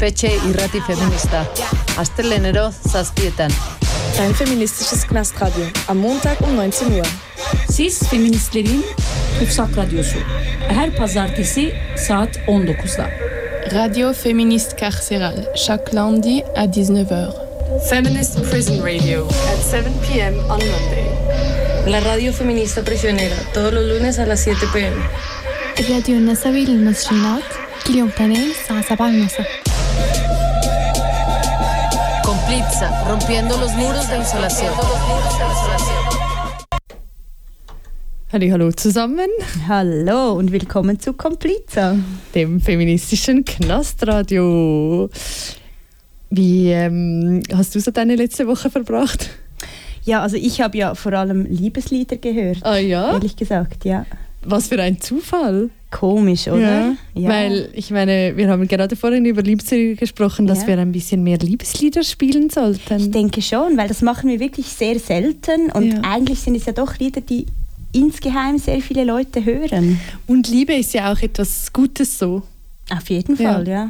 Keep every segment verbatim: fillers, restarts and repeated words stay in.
Espetxe irrati feminista. Astelehenero zazpietan. Ein feministisches Knastradio. Am Montag um neunzehn Uhr. Siz feministlerin Kutsak Radyosu. Her pazartesi saat on dokuzda. Radio Féministe Carcérale, chaque lundi à dix-neuf heures. Feminist Prison Radio at seven p.m. on Monday. La Radio Feminista Prisionera, todos los lunes a las siete p.m. الراديو النسوي للمسجونات كل يوم اثنين الساعة سبعة ونص. Compliza, rompiendo los muros de insolación. Hallo zusammen. Hallo und willkommen zu Compliza, dem feministischen Knastradio. Wie ähm, hast du so deine letzte Woche verbracht? Ja, also ich habe ja vor allem Liebeslieder gehört. Ah ja? Ehrlich gesagt, ja. Was für ein Zufall. Komisch, oder? Ja, ja. Weil, ich meine, wir haben gerade vorhin über Liebeslieder gesprochen, dass ja. wir ein bisschen mehr Liebeslieder spielen sollten. Ich denke schon, weil das machen wir wirklich sehr selten und ja. eigentlich sind es ja doch Lieder, die insgeheim sehr viele Leute hören. Und Liebe ist ja auch etwas Gutes so. Auf jeden Fall, ja. ja.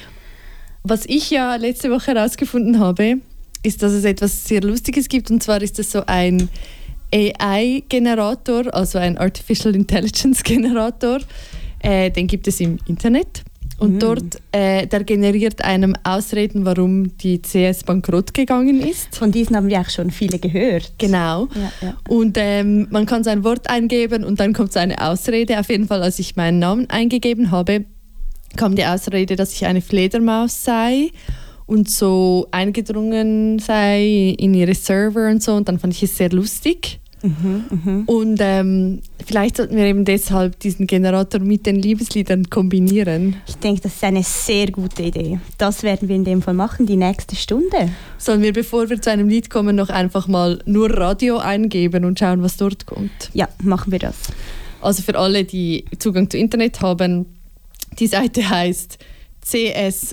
Was ich ja letzte Woche herausgefunden habe, ist, dass es etwas sehr Lustiges gibt, und zwar ist es so ein A I-Generator, also ein Artificial Intelligence-Generator. Äh, den gibt es im Internet. Und mm. dort, äh, der generiert einem Ausreden, warum die C S bankrott gegangen ist. Von diesen haben wir auch schon viele gehört. Genau. Ja, ja. Und ähm, man kann sein Wort eingeben und dann kommt so eine Ausrede. Auf jeden Fall, als ich meinen Namen eingegeben habe, kam die Ausrede, dass ich eine Fledermaus sei und so eingedrungen sei in ihre Server und so. Und dann fand ich es sehr lustig. Mhm, mh. Und ähm, vielleicht sollten wir eben deshalb diesen Generator mit den Liebesliedern kombinieren. Ich denke, das ist eine sehr gute Idee. Das werden wir in dem Fall machen, die nächste Stunde. Sollen wir, bevor wir zu einem Lied kommen, noch einfach mal nur Radio eingeben und schauen, was dort kommt? Ja, machen wir das. Also für alle, die Zugang zu Internet haben, die Seite heißt c s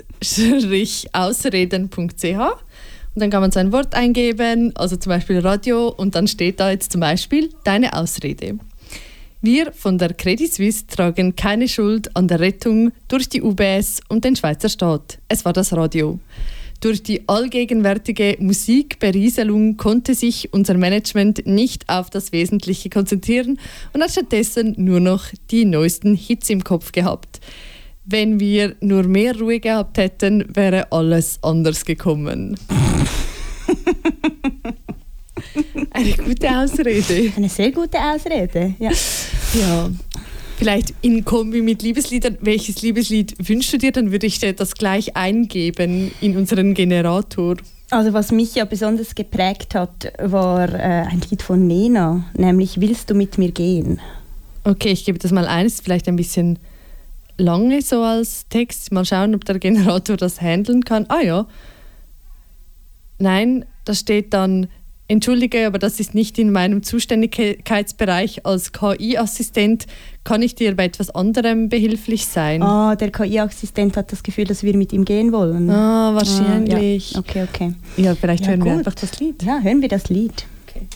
ausreden punkt c h. Und dann kann man sein Wort eingeben, also zum Beispiel Radio, und dann steht da jetzt zum Beispiel deine Ausrede. Wir von der Credit Suisse tragen keine Schuld an der Rettung durch die U B S und den Schweizer Staat. Es war das Radio. Durch die allgegenwärtige Musikberieselung konnte sich unser Management nicht auf das Wesentliche konzentrieren und hat stattdessen nur noch die neuesten Hits im Kopf gehabt. Wenn wir nur mehr Ruhe gehabt hätten, wäre alles anders gekommen. Eine gute Ausrede. Eine sehr gute Ausrede, ja. Ja. Vielleicht in Kombi mit Liebesliedern. Welches Liebeslied wünschst du dir? Dann würde ich dir das gleich eingeben in unseren Generator. Also was mich ja besonders geprägt hat, war äh, ein Lied von Nena, nämlich Willst du mit mir gehen? Okay, ich gebe das mal ein. Ist vielleicht ein bisschen lange so als Text. Mal schauen, ob der Generator das handeln kann. Ah ja. Nein, da steht dann: Entschuldige, aber das ist nicht in meinem Zuständigkeitsbereich. Als K I-Assistent kann ich dir bei etwas anderem behilflich sein. Ah, der K I-Assistent hat das Gefühl, dass wir mit ihm gehen wollen. Ah, wahrscheinlich. Ah, ja. Okay, okay. Ja, vielleicht ja, hören gut. wir einfach das Lied. Ja, hören wir das Lied. Okay.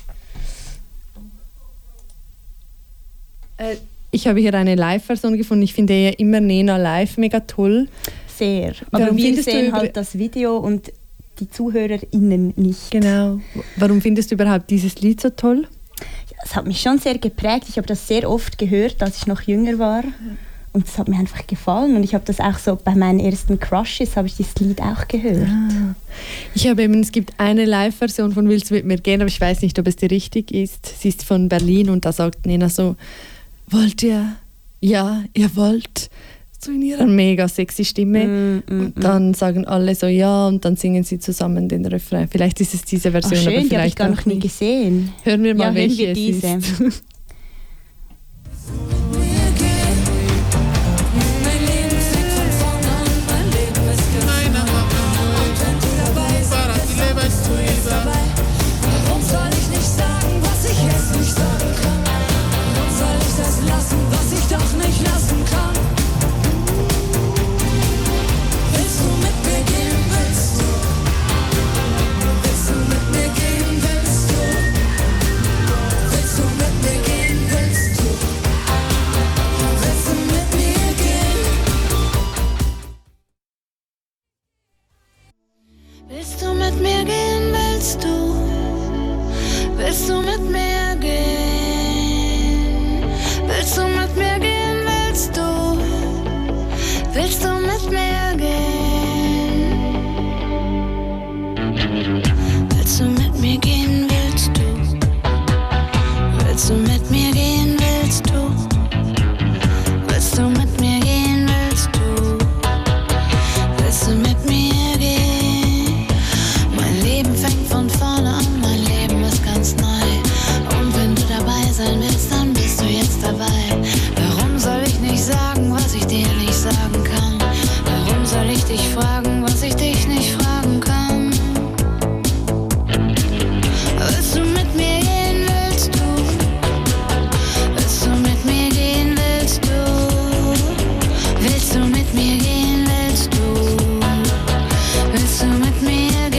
Äh, ich habe hier eine Live-Version gefunden. Ich finde ja immer Nena live mega toll. Sehr. Aber Warum wir sehen über- halt das Video und die ZuhörerInnen nicht. Genau. Warum findest du überhaupt dieses Lied so toll? Ja, es hat mich schon sehr geprägt. Ich habe das sehr oft gehört, als ich noch jünger war. Und es hat mir einfach gefallen. Und ich habe das auch so bei meinen ersten Crushes, habe ich dieses Lied auch gehört. Ah. Ich habe eben, es gibt eine Live-Version von Willst du mit mir gehen, aber ich weiß nicht, ob es die richtig ist. Sie ist von Berlin und da sagt Nena so: Wollt ihr? Ja, ihr wollt. So in ihrer mega sexy Stimme. Mm, mm, und dann sagen alle so ja und dann singen sie zusammen den Refrain. Vielleicht ist es diese Version, Ach, schön, aber die habe ich vielleicht gar auch noch nie nicht. gesehen. Hören wir mal, ja, welche hören wir diese. es ist. Warum soll ich nicht sagen, was ich jetzt nicht sagen kann? Warum soll ich das lassen, was ich doch nicht lassen kann? Willst du mit mir gehen, willst du? Willst du mit mir gehen, willst du? Willst du mit mir gehen? Willst du mit mir gehen? Willst du mit mir gehen? Willst du? Willst du mit mir gehen? Willst du mit mir gehen? Willst du? Willst du mit mir gehen? Willst du? Willst du mit mir gehen? Willst du? Willst du mit mir gehen? Mein Leben fängt von vorne an, mein Leben ist ganz neu. Und wenn du dabei sein willst, dann bist du jetzt dabei. Warum soll ich nicht sagen, was ich dir nicht sagen kann? Warum soll ich dich fragen, was ich dich nicht fragen kann? Willst du mit mir gehen, willst du? Willst du mit mir gehen, willst du? Willst du mit mir gehen, willst du? Willst du mit mir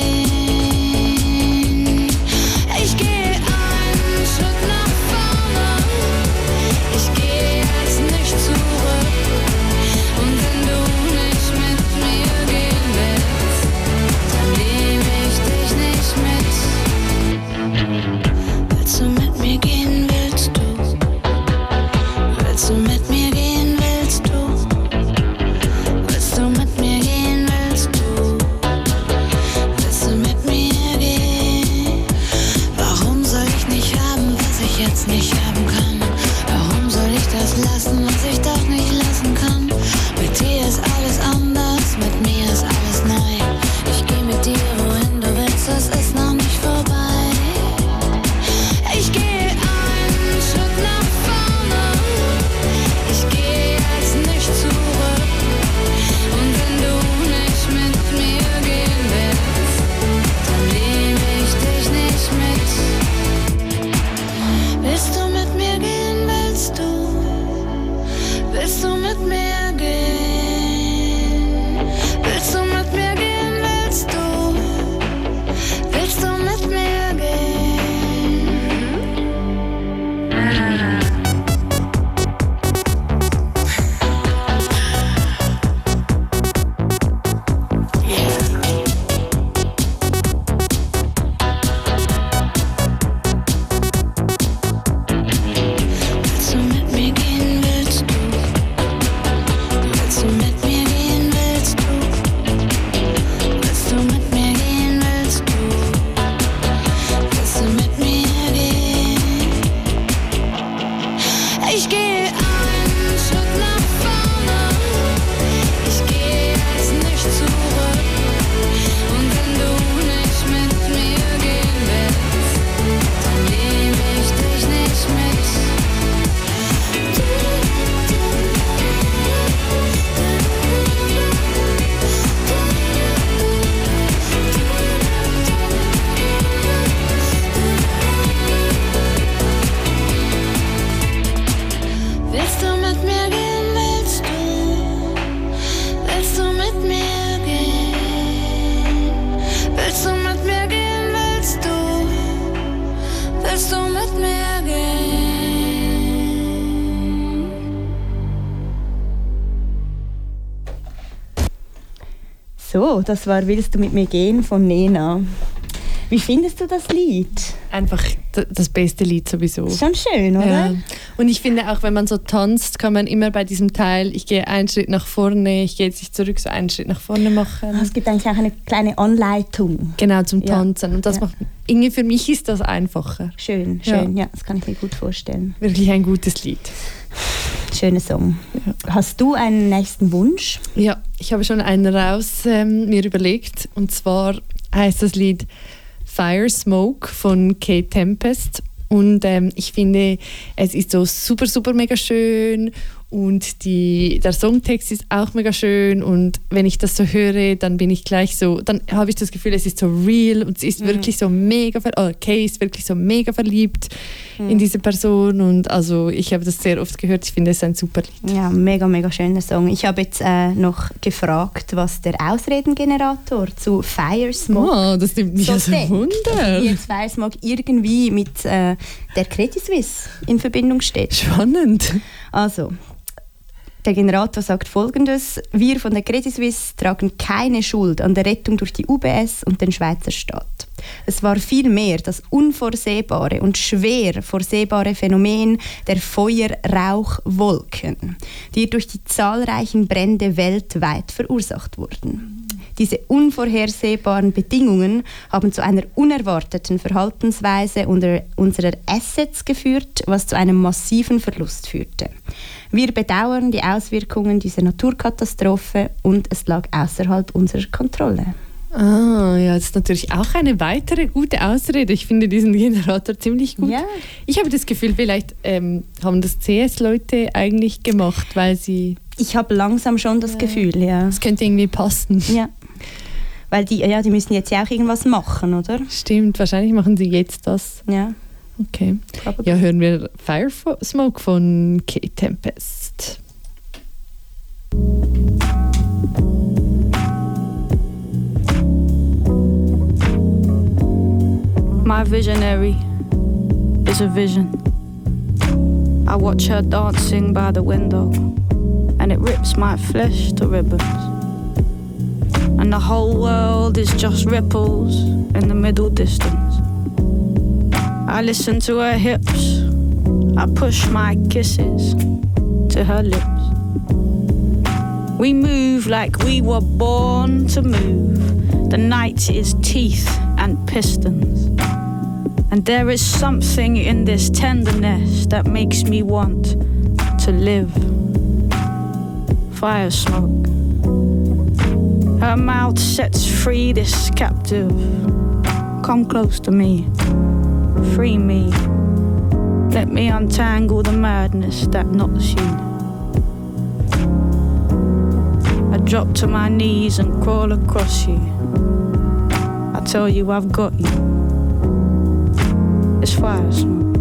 gehen? Ich gehe einen Schritt nach vorne, ich gehe jetzt nicht zurück. Und wenn du nicht mit mir gehen willst, dann nehme ich dich nicht mit. Willst du mit mir gehen, willst du? Willst du mit mir gehen, willst du? Willst du mit mir gehen, willst du? Willst du mit mir gehen? Warum soll ich nicht haben, was ich jetzt nicht haben kann? Warum soll ich das lassen, was ich doch nicht lassen kann? Mit dir ist alles anders, mit mir ist alles neu. Ich geh mit dir, wohin du willst, das ist noch nicht vorbei. Ich gehe einen Schritt nach vorne, ich gehe jetzt nicht zurück. Und wenn du nicht mit mir gehen willst, dann nehme ich dich nicht mit. Willst du mit mir gehen, willst du? Willst du mit mir gehen? Willst du mit mir gehen, willst du? Willst du mit mir gehen? Willst du mit mir gehen, willst du? Willst du mit mir gehen, willst du? Willst du mit mir gehen, willst du? Willst du mit mir gehen? Ich gehe einen Schritt nach vorne, ich gehe jetzt nicht zurück. Und wenn du nicht mit mir gehen willst, dann nehme ich dich nicht mit. Willst du mit mir gehen, willst du? Willst du mit mir gehen? Willst du mit mir gehen, willst du? Willst du mit mir gehen? So, das war «Willst du mit mir gehen» von Nena. Wie findest du das Lied? Einfach d- das beste Lied sowieso. Schon schön, oder? Ja. Und ich finde auch, wenn man so tanzt, kann man immer bei diesem Teil, ich gehe einen Schritt nach vorne, ich gehe jetzt nicht zurück, so einen Schritt nach vorne machen. Es gibt eigentlich auch eine kleine Anleitung. Genau, zum Ja. Tanzen. Und das Ja. macht, irgendwie für mich ist das einfacher. Schön, schön. Ja. das kann ich mir gut vorstellen. Wirklich ein gutes Lied. Schöner Song. Ja. Hast du einen nächsten Wunsch? Ja, ich habe schon einen raus ähm, mir überlegt. Und zwar heißt das Lied Fire Smoke von Kate Tempest. Und ähm, ich finde, es ist so super, super mega schön. Und die, der Songtext ist auch mega schön und wenn ich das so höre, dann bin ich gleich so, dann habe ich das Gefühl, es ist so real und sie ist mhm. wirklich so mega, ver- oh, Kay ist wirklich so mega verliebt mhm. in diese Person und also ich habe das sehr oft gehört, ich finde es ein super Lied. Ja, mega, mega schöner Song. Ich habe jetzt äh, noch gefragt, was der Ausredengenerator zu Fire Smoke Oh, das nimmt mich so also denkt. Wunder. Also wie jetzt Fire Smoke irgendwie mit äh, der Credit Suisse in Verbindung steht. Spannend. Also, Der Generator sagt Folgendes: Wir von der Credit Suisse tragen keine Schuld an der Rettung durch die U B S und den Schweizer Staat. Es war vielmehr das unvorsehbare und schwer vorsehbare Phänomen der Feuer-Rauch-Wolken, die durch die zahlreichen Brände weltweit verursacht wurden. Diese unvorhersehbaren Bedingungen haben zu einer unerwarteten Verhaltensweise unserer Assets geführt, was zu einem massiven Verlust führte. Wir bedauern die Auswirkungen dieser Naturkatastrophe und es lag außerhalb unserer Kontrolle. Ah, ja, das ist natürlich auch eine weitere gute Ausrede. Ich finde diesen Generator ziemlich gut. Ja. Ich habe das Gefühl, vielleicht ähm, haben das C S-Leute eigentlich gemacht, weil sie... Ich habe langsam schon das ja. Gefühl, ja. Das könnte irgendwie passen. Ja. Weil die, ja, die müssen jetzt ja auch irgendwas machen, oder? Stimmt, wahrscheinlich machen sie jetzt das. Ja. Okay. Probably. Ja, hören wir Fire Smoke von K-Tempest. My visionary is a vision. I watch her dancing by the window, and it rips my flesh to ribbons. And the whole world is just ripples in the middle distance. I listen to her hips, I push my kisses to her lips. We move like we were born to move. The night is teeth and pistons. And there is something in this tenderness that makes me want to live. Fire smoke. Her mouth sets free this captive. Come close to me. Free me. Let me untangle the madness that knots you. I drop to my knees and crawl across you. I tell you I've got you. It's fire smoke.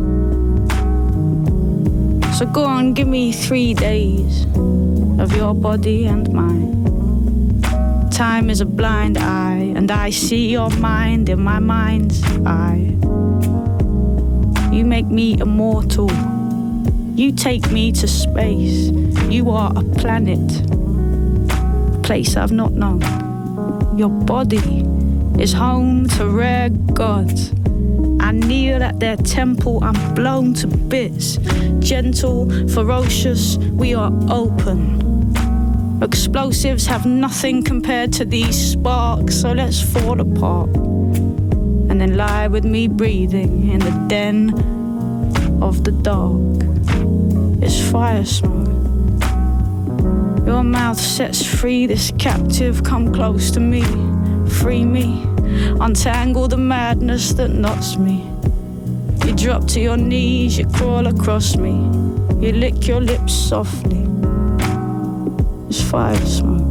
So go on, give me three days of your body and mine. Time is a blind eye, and I see your mind in my mind's eye. You make me immortal. You take me to space. You are a planet, a place I've not known. Your body is home to rare gods. I kneel at their temple, I'm blown to bits. Gentle, ferocious, we are open. Explosives have nothing compared to these sparks, so let's fall apart. And then lie with me breathing in the den of the dark. It's fire smoke. Your mouth sets free this captive, come close to me, free me. Untangle the madness that knots me. You drop to your knees, you crawl across me. You lick your lips softly. It's fire smoke.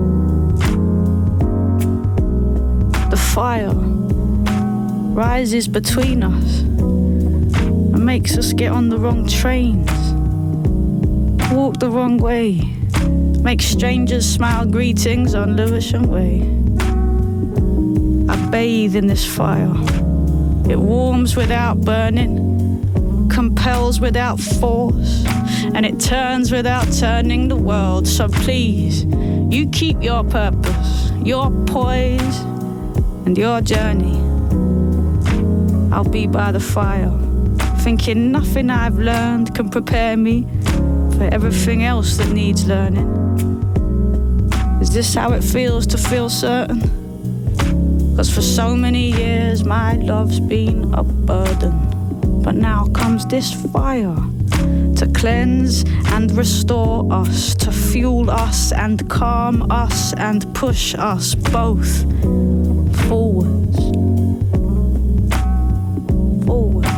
The fire rises between us and makes us get on the wrong trains, walk the wrong way, make strangers smile greetings on Lewisham Way. I bathe in this fire. It warms without burning, compels without force, and it turns without turning the world. So please, you keep your purpose, your poise, and your journey. I'll be by the fire, thinking nothing I've learned can prepare me for everything else that needs learning. Is this how it feels to feel certain? 'Cause for so many years my love's been a burden. But now comes this fire to cleanse and restore us, to fuel us and calm us and push us both forwards. Forwards.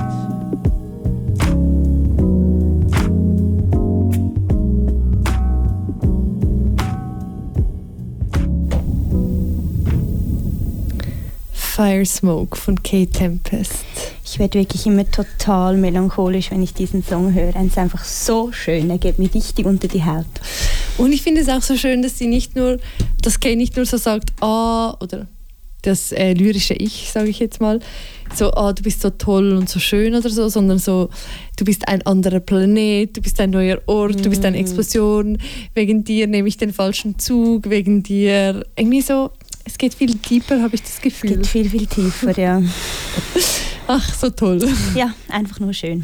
Fire Smoke von K-Tempest. Ich werde wirklich immer total melancholisch, wenn ich diesen Song höre. Er ist einfach so schön, er geht mir richtig unter die Haut. Und ich finde es auch so schön, dass sie nicht nur, dass Kay nicht nur so sagt, ah, oder das äh, lyrische Ich, sage ich jetzt mal, so, ah, du bist so toll und so schön oder so, sondern so, du bist ein anderer Planet, du bist ein neuer Ort, mm. du bist eine Explosion, wegen dir nehme ich den falschen Zug, wegen dir, irgendwie so, es geht viel tiefer, habe ich das Gefühl. Es geht viel, viel tiefer, ja. Ach, so toll. Ja, einfach nur schön.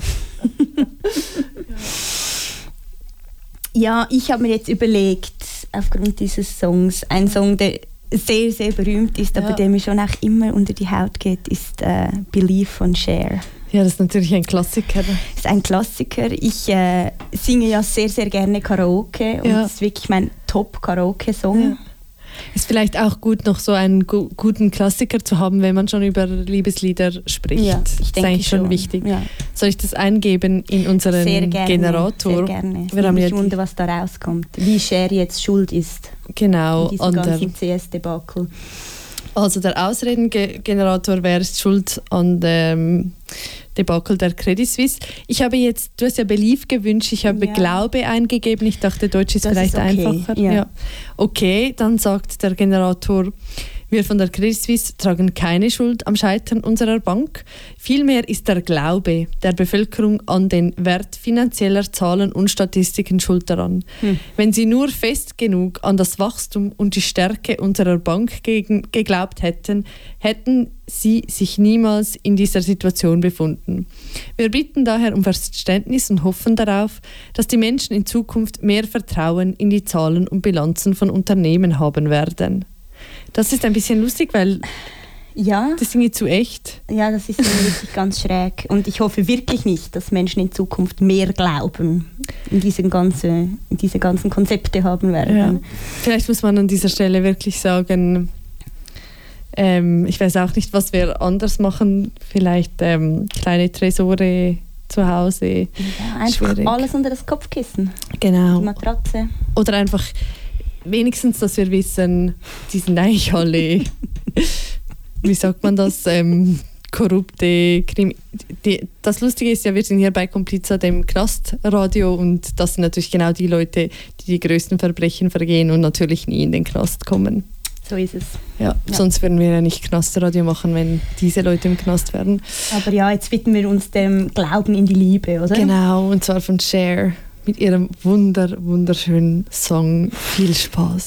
Ja, ich habe mir jetzt überlegt, aufgrund dieses Songs, ein Song, der sehr, sehr berühmt ist, aber ja. der mir schon auch immer unter die Haut geht, ist äh, Believe von Cher. Ja, das ist natürlich ein Klassiker. Das ist ein Klassiker. Ich äh, singe ja sehr, sehr gerne Karaoke und ja. das ist wirklich mein Top-Karaoke-Song. Ja. Ist vielleicht auch gut, noch so einen gu- guten Klassiker zu haben, wenn man schon über Liebeslieder spricht. Ja, ich denke das ist eigentlich schon, schon wichtig. Ja. Soll ich das eingeben in unseren sehr gerne, Generator? Sehr gerne. Wir haben ja ich wundere, was da rauskommt. Wie Cher jetzt schuld ist. Genau. In diesem ganzen C S-Debakel. Also der Ausredengenerator, wer ist schuld an dem Debakel der Credit Suisse? Ich habe jetzt, du hast ja Belief gewünscht, ich habe ja. Glaube eingegeben. Ich dachte, Deutsch ist das vielleicht ist okay. einfacher. Ja. Ja. Okay, dann sagt der Generator, wir von der Credit Suisse tragen keine Schuld am Scheitern unserer Bank. Vielmehr ist der Glaube der Bevölkerung an den Wert finanzieller Zahlen und Statistiken schuld daran. Hm. Wenn sie nur fest genug an das Wachstum und die Stärke unserer Bank gegen, geglaubt hätten, hätten sie sich niemals in dieser Situation befunden. Wir bitten daher um Verständnis und hoffen darauf, dass die Menschen in Zukunft mehr Vertrauen in die Zahlen und Bilanzen von Unternehmen haben werden. Das ist ein bisschen lustig, weil ja, das ist irgendwie zu echt. Ja, das ist wirklich ganz schräg. Und ich hoffe wirklich nicht, dass Menschen in Zukunft mehr Glauben in diese, ganze, in diese ganzen Konzepte haben werden. Ja. Vielleicht muss man an dieser Stelle wirklich sagen, ähm, ich weiß auch nicht, was wir anders machen. Vielleicht ähm, kleine Tresore zu Hause. Ja, einfach schwierig. Alles unter das Kopfkissen. Genau. Die Matratze. Oder einfach wenigstens, dass wir wissen, die sind eigentlich alle, wie sagt man das, ähm, korrupte Krimi. Die, das Lustige ist ja, wir sind hier bei Kompliza, dem Knastradio, und das sind natürlich genau die Leute, die die größten Verbrechen vergehen und natürlich nie in den Knast kommen. So ist es. Ja, ja. Sonst würden wir ja nicht Knastradio machen, wenn diese Leute im Knast wären. Aber ja, jetzt widmen wir uns dem Glauben in die Liebe, oder? Genau, und zwar von Cher. Mit ihrem wunder, wunderschönen Song. Viel Spaß.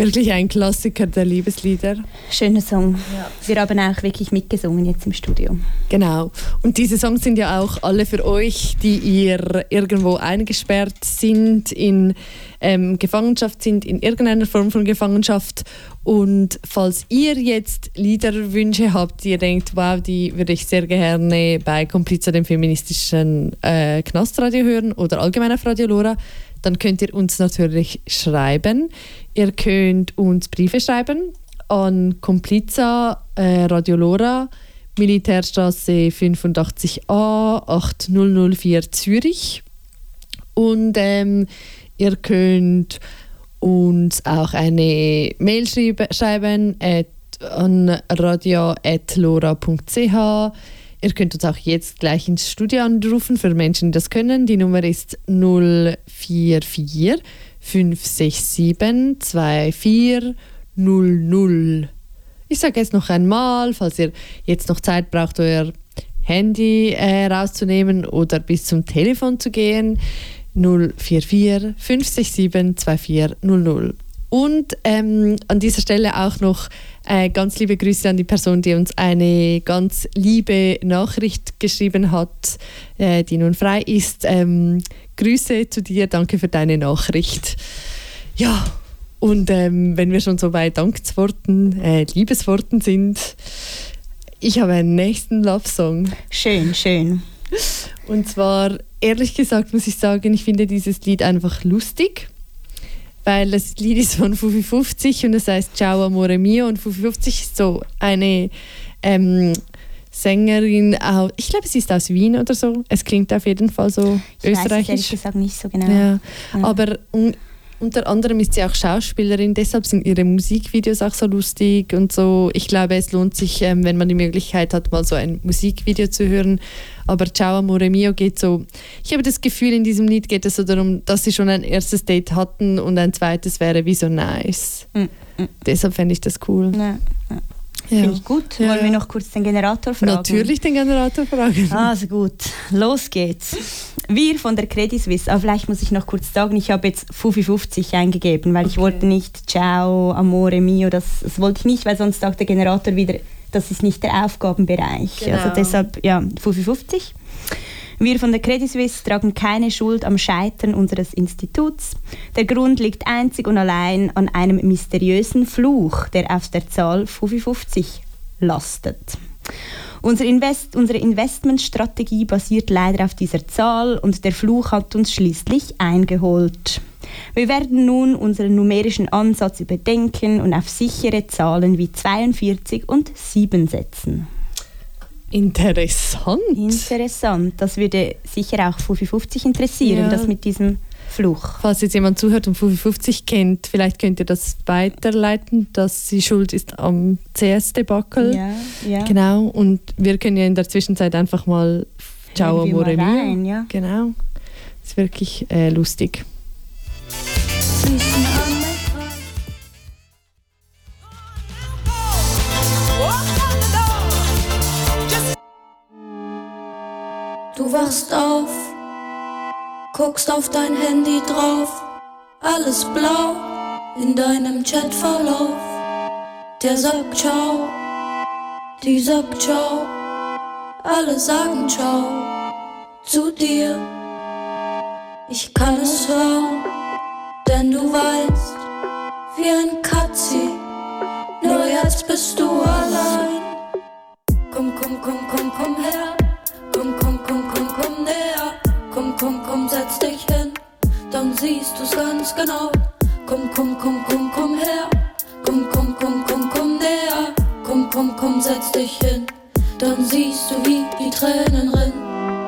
Wirklich ein Klassiker der Liebeslieder. Schöner Song. Ja. Wir haben auch wirklich mitgesungen jetzt im Studio. Genau. Und diese Songs sind ja auch alle für euch, die ihr irgendwo eingesperrt sind, in ähm, Gefangenschaft sind, in irgendeiner Form von Gefangenschaft. Und falls ihr jetzt Liederwünsche habt, die ihr denkt, wow, die würde ich sehr gerne bei Compliza, dem feministischen äh, Knastradio hören oder allgemein auf Radio Lora, dann könnt ihr uns natürlich schreiben. Ihr könnt uns Briefe schreiben an Compliza, äh, Radio Lora, Militärstraße fünfundachtzig a achttausendvier Zürich. Und ähm, ihr könnt uns auch eine Mail schreiben at, an radio at lora punkt c h. Ihr könnt uns auch jetzt gleich ins Studio anrufen für Menschen, die das können. Die Nummer ist null vier vier fünf sechs sieben zwei vier null null. Ich sage es noch einmal, falls ihr jetzt noch Zeit braucht, euer Handy äh, rauszunehmen oder bis zum Telefon zu gehen. null vier vier fünf sechs sieben zwei vier null null. Und ähm, an dieser Stelle auch noch äh, ganz liebe Grüße an die Person, die uns eine ganz liebe Nachricht geschrieben hat, äh, die nun frei ist. Ähm, Grüße zu dir, danke für deine Nachricht. Ja, und ähm, wenn wir schon so bei Dankesworten, äh, Liebesworten sind, ich habe einen nächsten Love-Song. Schön, schön. Und zwar, ehrlich gesagt, muss ich sagen, ich finde dieses Lied einfach lustig. Weil das Lied ist von Fufi fünfzig und es heißt Ciao Amore Mio. Und Fufi fünfzig ist so eine ähm, Sängerin, aus, ich glaube, sie ist aus Wien oder so. Es klingt auf jeden Fall so ich österreichisch. Weiß es ehrlich gesagt nicht so genau. Ja. Ja. Aber un, unter anderem ist sie auch Schauspielerin, deshalb sind ihre Musikvideos auch so lustig und so. Ich glaube, es lohnt sich, ähm, wenn man die Möglichkeit hat, mal so ein Musikvideo zu hören. Aber Ciao Amore Mio geht so, ich habe das Gefühl, in diesem Lied geht es so darum, dass sie schon ein erstes Date hatten und ein zweites wäre wie so nice. Mm, mm. Deshalb fände ich das cool. Ja, ja. Ja. Finde ich gut. Ja. Wollen wir noch kurz den Generator fragen? Natürlich den Generator fragen. Also gut, los geht's. Wir von der Credit Suisse, aber vielleicht muss ich noch kurz sagen, ich habe jetzt Fufi fünfzig eingegeben, weil okay. ich wollte nicht Ciao Amore Mio, das, das wollte ich nicht, weil sonst sagt der Generator wieder, das ist nicht der Aufgabenbereich. Genau. Also deshalb, ja, Fufi fünfzig. Wir von der Credit Suisse tragen keine Schuld am Scheitern unseres Instituts. Der Grund liegt einzig und allein an einem mysteriösen Fluch, der auf der Zahl Fufi fünfzig lastet. Unser Invest, unsere Investmentstrategie basiert leider auf dieser Zahl und der Fluch hat uns schließlich eingeholt. Wir werden nun unseren numerischen Ansatz überdenken und auf sichere Zahlen wie zweiundvierzig und sieben setzen. Interessant. Interessant. Das würde sicher auch Fufi fünfzig interessieren, ja. Das mit diesem Fluch. Falls jetzt jemand zuhört und Fufi fünfzig kennt, vielleicht könnt ihr das weiterleiten, dass sie schuld ist am C S-Debakel. Ja, ja. Genau. Und wir können ja in der Zwischenzeit einfach mal Ciao Amore Mio. Ja. Genau. Das ist wirklich äh, lustig. Du wachst auf, guckst auf dein Handy drauf, alles blau in deinem Chatverlauf. Der sagt Ciao, die sagt Ciao, alle sagen Ciao zu dir. Ich kann es hören, denn du weinst wie ein Katzi, nur jetzt bist du allein. Komm, komm, komm, komm, komm her. Komm, komm, komm, komm, komm näher. Komm, komm, komm, setz dich hin, dann siehst du's ganz genau. Komm, komm, komm, komm, komm her. Komm, komm, komm, komm, komm näher. Komm, komm, komm, setz dich hin, dann siehst du, wie die Tränen rinnen.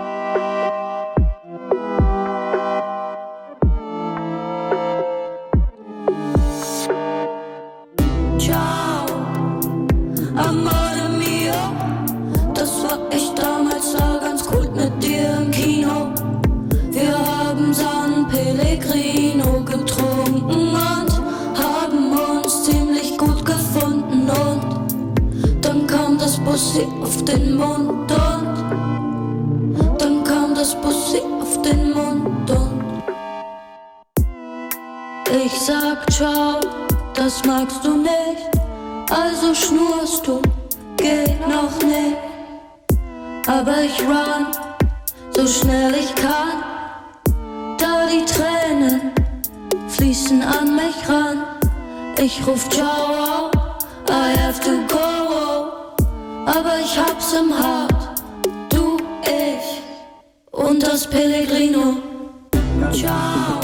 Ciao, Amore Mio, das war echt damals da ganz gut mit dir im Kino. Wir haben San Pellegrino getrunken und haben uns ziemlich gut gefunden. Und dann kam das Bussi auf den Mund und dann kam das Bussi auf den Mund und ich sag Ciao, das magst du nicht, also schnurst du, geht noch nicht. Aber ich run, so schnell ich kann, da die Tränen fließen an mich ran. Ich ruf ciao, I have to go, aber ich hab's im Hart, du, ich und das Pellegrino. Ciao,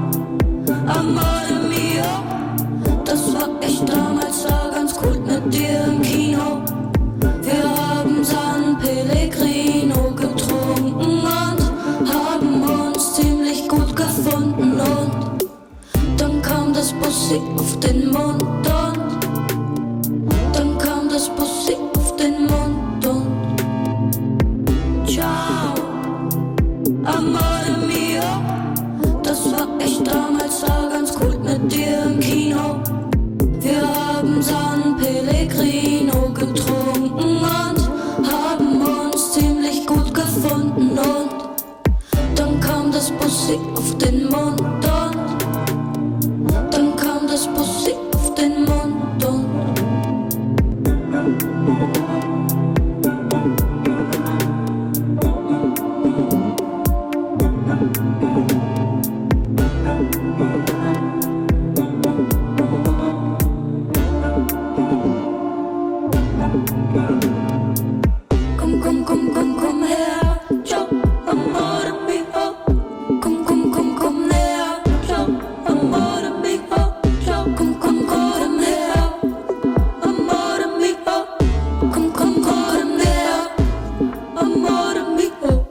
amore mio, das war ich damals da ganz gut mit dir im Kino. Wir haben San Pellegrino getrunken und haben uns ziemlich gut gefunden und dann kam das Bussi auf den Mund und dann kam das Bussi auf den Mund und ciao, amore mio, das war ich damals da ganz gut mit dir im Kino. Wir haben San Pellegrino getrunken und haben uns ziemlich gut gefunden und dann kam das Bussi auf den Mund und dann kam das Bussi auf den Mund und komm, komm, komm, komm, komm her, ciao, amore mio. Komm, komm, komm, komm näher, ciao, amore mio. Ciao, komm, komm, komm her, amore mio. Komm, komm, komm näher, amore mio.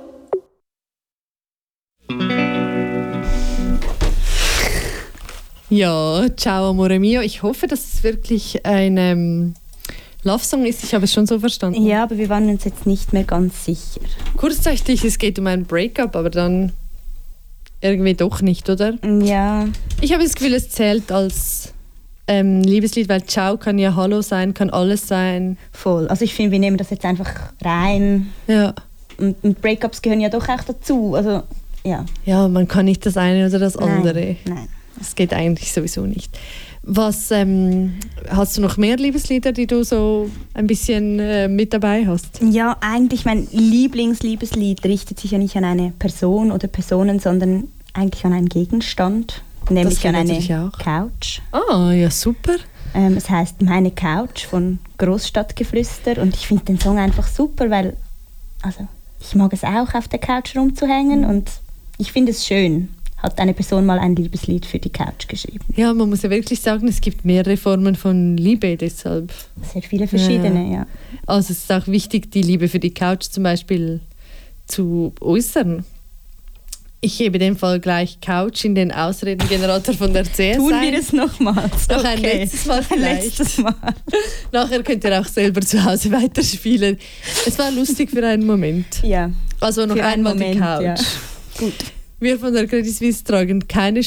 Ja, ciao amore mio. Ich hoffe, dass es wirklich ein ähm, Love-Song ist. Ich habe es schon so verstanden. Ja, aber wir waren uns jetzt nicht mehr ganz sicher. Kurzzeitig, es geht um ein Breakup, aber dann irgendwie doch nicht, oder? Ja. Ich habe das Gefühl, es zählt als ähm, Liebeslied, weil Ciao kann ja Hallo sein, kann alles sein. Voll. Also ich finde, wir nehmen das jetzt einfach rein. Ja. Und, und Breakups gehören ja doch auch dazu. Also, ja. Ja, man kann nicht das eine oder das andere. Nein, nein. Das geht eigentlich sowieso nicht. Was, ähm, hast du noch mehr Liebeslieder, die du so ein bisschen äh, mit dabei hast? Ja, eigentlich mein Lieblingsliebeslied richtet sich ja nicht an eine Person oder Personen, sondern eigentlich an einen Gegenstand, nämlich an eine Couch. Ah, ja, super. Ähm, es heißt «Meine Couch» von Großstadtgeflüster und ich finde den Song einfach super, weil also, ich mag es auch, auf der Couch rumzuhängen und ich finde es schön. Hat eine Person mal ein Liebeslied für die Couch geschrieben. Ja, man muss ja wirklich sagen, es gibt mehrere Formen von Liebe, deshalb. Sehr viele verschiedene, ja. ja. Also es ist auch wichtig, die Liebe für die Couch zum Beispiel zu äußern. Ich gebe in dem Fall gleich Couch in den Ausredengenerator von der C S I. Tun wir es nochmals. Noch ein okay. letztes Mal vielleicht. Letztes Mal. Nachher könnt ihr auch selber zu Hause weiterspielen. Es war lustig für einen Moment. Ja. Also noch für einmal Moment, die Couch. Ja. Gut. Wir von der Credit Suisse tragen keine